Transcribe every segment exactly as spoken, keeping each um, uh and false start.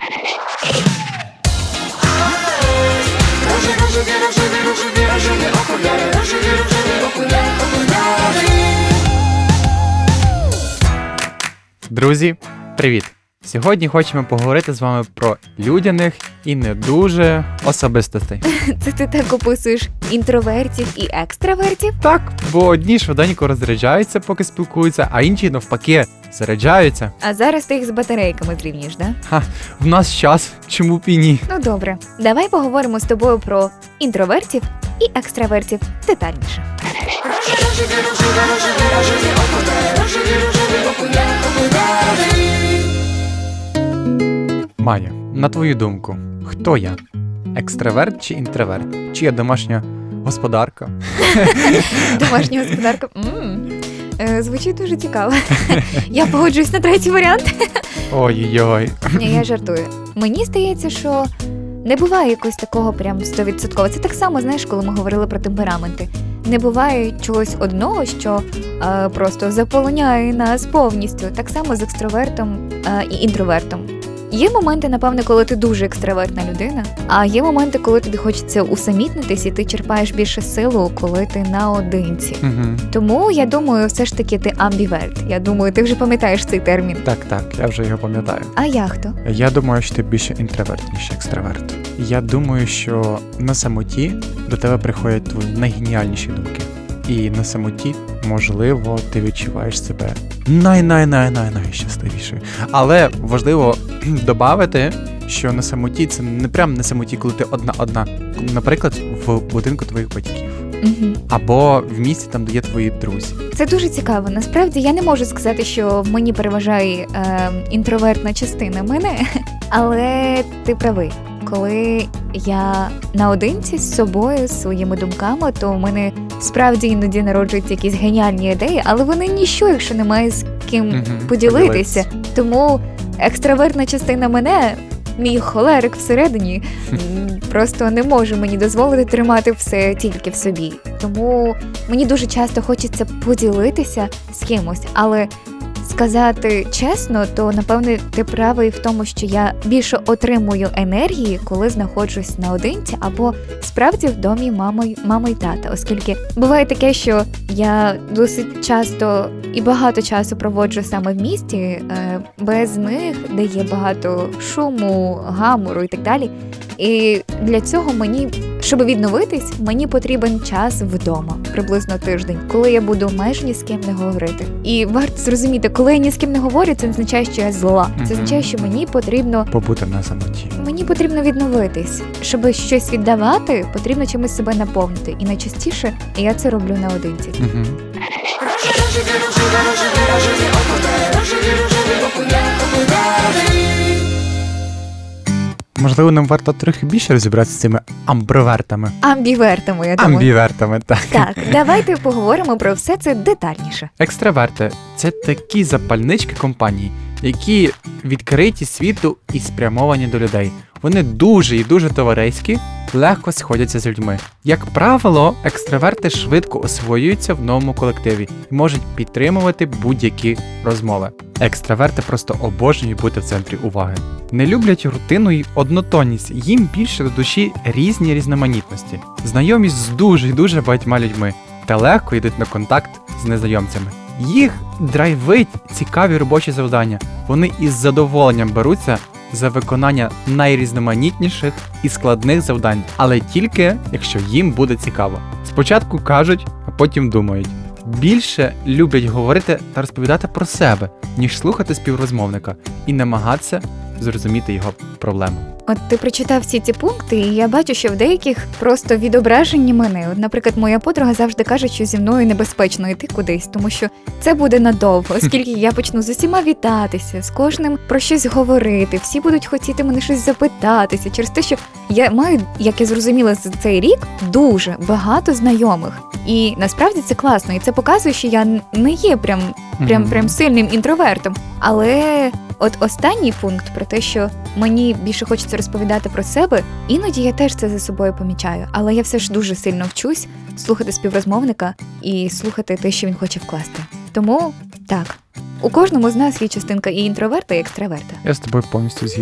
Друзі, привіт! Сьогодні хочемо поговорити з вами про людяних і не дуже особистостей. Це ти так описуєш інтровертів і екстравертів? Так, бо одні швиденько розряджаються, поки спілкуються, а інші навпаки заряджаються. А зараз ти їх з батарейками зрівнюєш, да? Ха, в нас час, чому б і ні? Ну добре, давай поговоримо з тобою про інтровертів і екстравертів детальніше. Маня, на твою думку, хто я? Екстраверт чи інтроверт? Чи я домашня господарка? Домашня господарка? Ммм, е, звучить дуже цікаво. Я погоджуюсь на третій варіант. Ой-ой-ой. Ні, я жартую. Мені здається, що не буває якогось такого прям сто відсотків. Це так само, знаєш, коли ми говорили про темпераменти. Не буває чогось одного, що е, просто заполоняє нас повністю. Так само з екстровертом е, і інтровертом. Є моменти, напевне, коли ти дуже екстравертна людина, а є моменти, коли тобі хочеться усамітнитись, і ти черпаєш більше силу, коли ти наодинці. Угу. Тому, я думаю, все ж таки ти амбіверт. Я думаю, ти вже пам'ятаєш цей термін. Так, так, я вже його пам'ятаю. А я хто? Я думаю, що ти більше інтроверт, ніж екстраверт. Я думаю, що на самоті до тебе приходять твої найгеніальніші думки. І на самоті, можливо, ти відчуваєш себе най-най-най-най-найщасливішою. Але важливо додати, що на самоті це не прям на самоті, коли ти одна-одна. Наприклад, в будинку твоїх батьків. Угу. Або в місті, там, де є твої друзі. Це дуже цікаво. Насправді, я не можу сказати, що в мені переважає е, інтровертна частина мене, але ти правий. Коли я наодинці з собою, з своїми думками, то у мене справді іноді народжуються якісь геніальні ідеї, але вони ніщо, якщо немає з ким Угу, поділитися. Тому екстравертна частина мене, мій холерик всередині, просто не може мені дозволити тримати все тільки в собі. Тому мені дуже часто хочеться поділитися з кимось, але сказати чесно, то, напевне, ти правий в тому, що я більше отримую енергії, коли знаходжусь наодинці, або справді в домі мами, мами й тата, оскільки буває таке, що я досить часто і багато часу проводжу саме в місті, е, без них, де є багато шуму, гамору і так далі. І для цього мені, щоб відновитись, мені потрібен час вдома, приблизно тиждень, коли я буду майже ні з ким не говорити. І варто зрозуміти, коли я ні з ким не говорю, це не означає, що я зла. Це Мгм. означає, що мені потрібно Побути на самоті. Мені потрібно відновитись. Щоб щось віддавати, потрібно чимось себе наповнити. І найчастіше я це роблю наодинці. Угу. Можливо, нам варто трохи більше розібратися з цими амбровертами. Амбівертами, я думаю. Амбівертами, так. Так, давайте поговоримо про все це детальніше. Екстраверти – це такі запальнички компанії, які відкриті світу і спрямовані до людей. Вони дуже і дуже товариські, легко сходяться з людьми. Як правило, екстраверти швидко освоюються в новому колективі і можуть підтримувати будь-які розмови. Екстраверти просто обожнюють бути в центрі уваги. Не люблять рутину і однотонність, їм більше до душі різні різноманітності. Знайомість з дуже і дуже багатьма людьми та легко йдуть на контакт з незнайомцями. Їх драйвить цікаві робочі завдання. Вони із задоволенням беруться за виконання найрізноманітніших і складних завдань, але тільки, якщо їм буде цікаво. Спочатку кажуть, а потім думають. Більше люблять говорити та розповідати про себе, ніж слухати співрозмовника і намагатися зрозуміти його проблему. От ти прочитав всі ці пункти, і я бачу, що в деяких просто відображені мене. От, наприклад, моя подруга завжди каже, що зі мною небезпечно йти кудись, тому що це буде надовго, оскільки я почну з усіма вітатися, з кожним про щось говорити, всі будуть хотіти мене щось запитатися, через те, що я маю, як я зрозуміла за цей рік, дуже багато знайомих. І насправді це класно, і це показує, що я не є прям, прям, прям сильним інтровертом. Але от останній пункт про те, що мені більше хочеться розповідати про себе, іноді я теж це за собою помічаю. Але я все ж дуже сильно вчусь слухати співрозмовника і слухати те, що він хоче вкласти. Тому так, у кожному з нас є частинка і інтроверта, і екстраверта. Я з тобою повністю згідний.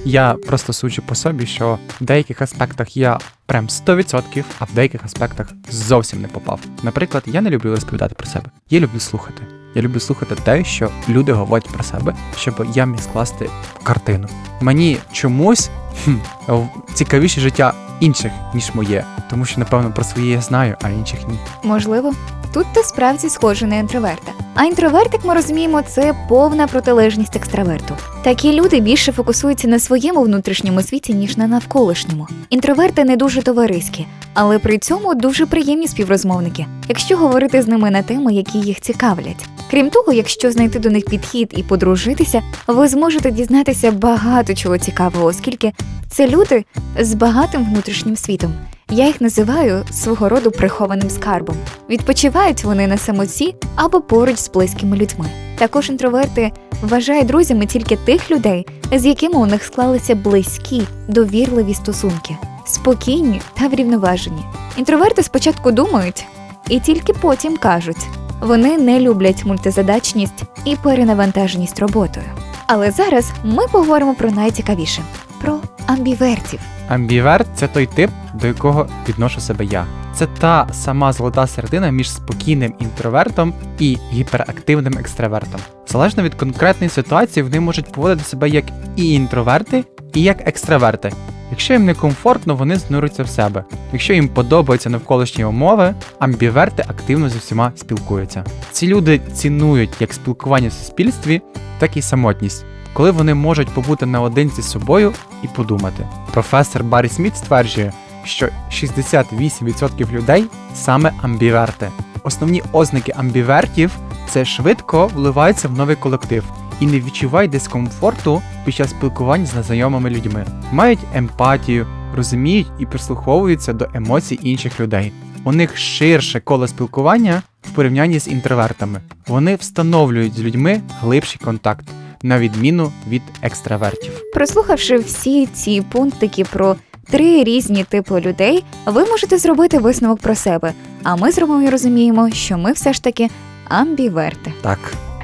Я просто суджу по собі, що в деяких аспектах я прям сто відсотків, а в деяких аспектах зовсім не попав. Наприклад, я не люблю розповідати про себе. Я люблю слухати. Я люблю слухати те, що люди говорять про себе, щоб я міг скласти картину. Мені чомусь хм, цікавіше життя інших, ніж моє. Тому що, напевно, про своє я знаю, а інших ні. Можливо, тут ти справді схожий на інтроверта. А інтроверт, як ми розуміємо, це повна протилежність екстраверту. Такі люди більше фокусуються на своєму внутрішньому світі, ніж на навколишньому. Інтроверти не дуже товариські, але при цьому дуже приємні співрозмовники, якщо говорити з ними на теми, які їх цікавлять. Крім того, якщо знайти до них підхід і подружитися, ви зможете дізнатися багато чого цікавого, оскільки це люди з багатим внутрішнім світом. Я їх називаю свого роду прихованим скарбом. Відпочивають вони на самоті або поруч з близькими людьми. Також інтроверти вважають друзями тільки тих людей, з якими у них склалися близькі, довірливі стосунки, спокійні та врівноважені. Інтроверти спочатку думають і тільки потім кажуть. Вони не люблять мультизадачність і перенавантаженість роботою. Але зараз ми поговоримо про найцікавіше – про амбівертів. Амбіверт – це той тип, до якого відношу себе я. Це та сама золота середина між спокійним інтровертом і гіперактивним екстравертом. Залежно від конкретної ситуації, вони можуть поводити себе як і інтроверти, і як екстраверти. Якщо їм некомфортно, вони занурюються в себе. Якщо їм подобаються навколишні умови, амбіверти активно зі всіма спілкуються. Ці люди цінують як спілкування в суспільстві, так і самотність, коли вони можуть побути наодинці з собою і подумати. Професор Баррі Сміт стверджує, що шістдесят вісім відсотків людей саме амбіверти. Основні ознаки амбівертів – це швидко вливаються в новий колектив і не відчувають дискомфорту під час спілкування з незнайомими людьми. Мають емпатію, розуміють і прислуховуються до емоцій інших людей. У них ширше коло спілкування в порівнянні з інтровертами. Вони встановлюють з людьми глибший контакт, на відміну від екстравертів. Прослухавши всі ці пунктики про три різні типи людей, ви можете зробити висновок про себе. А ми з Ромою розуміємо, що ми все ж таки амбіверти. Так.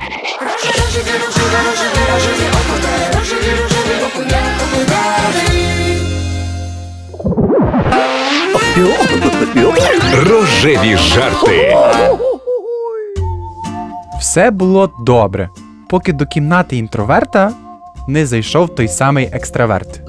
Рожеві жарти. Все було добре, поки до кімнати інтроверта не зайшов той самий екстраверт.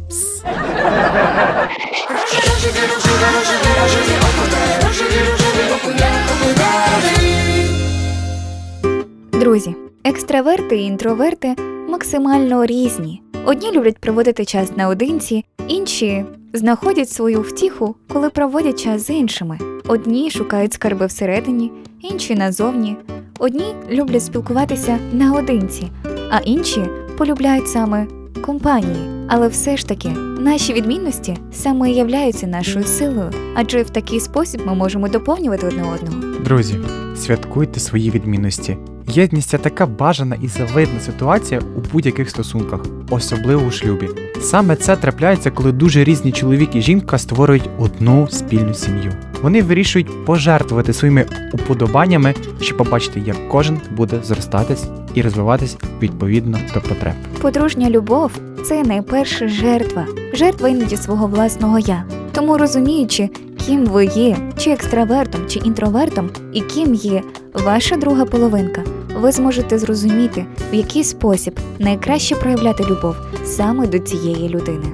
Друзі, екстраверти і інтроверти максимально різні. Одні люблять проводити час наодинці, інші знаходять свою втіху, коли проводять час з іншими. Одні шукають скарби всередині, інші назовні. Одні люблять спілкуватися наодинці, а інші полюбляють саме компанії. Але все ж таки, наші відмінності саме і являються нашою силою, адже в такий спосіб ми можемо доповнювати одне одного. Друзі, святкуйте свої відмінності. Єдність – це така бажана і завидна ситуація у будь-яких стосунках, особливо у шлюбі. Саме це трапляється, коли дуже різні чоловік і жінка створюють одну спільну сім'ю. Вони вирішують пожертвувати своїми уподобаннями, щоб побачити, як кожен буде зростатись і розвиватись відповідно до потреб. Подружня любов – це найперша жертва. Жертва іноді свого власного «я». Тому розуміючи, ким ви є, чи екстравертом, чи інтровертом, і ким є ваша друга половинка, ви зможете зрозуміти, в який спосіб найкраще проявляти любов саме до цієї людини.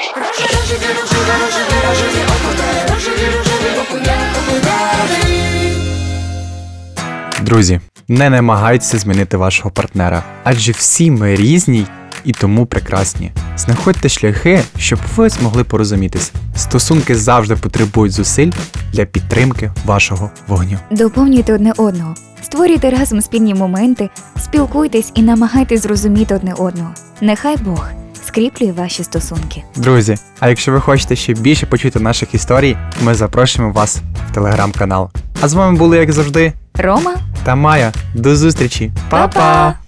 Друзі, не намагайтеся змінити вашого партнера, адже всі ми різні і тому прекрасні. Знаходьте шляхи, щоб ви змогли порозумітись. Стосунки завжди потребують зусиль для підтримки вашого вогню. Доповнюйте одне одного, створюйте разом спільні моменти, спілкуйтесь і намагайтесь зрозуміти одне одного. Нехай Бог скріплює ваші стосунки. Друзі, а якщо ви хочете ще більше почути наших історій, ми запрошуємо вас в телеграм-канал. А з вами були, як завжди, Рома та Майя. До зустрічі. Па-па!